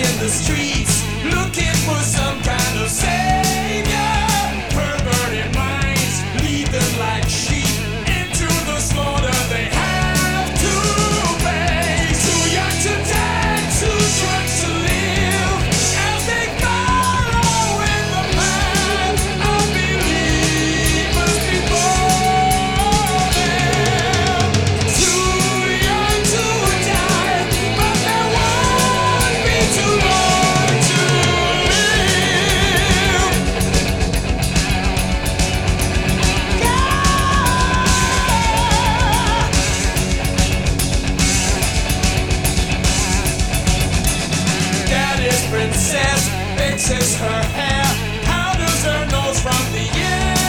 in the streets, looking for some kind of savior. Perverted minds lead them like sheep into the slaughter they have to pay. Too young to die, too drunk to live, as they follow in the path of believers before them. Too young to die, but there won't be too long to live. Daddy's princess fixes her hair, powders her nose from the air.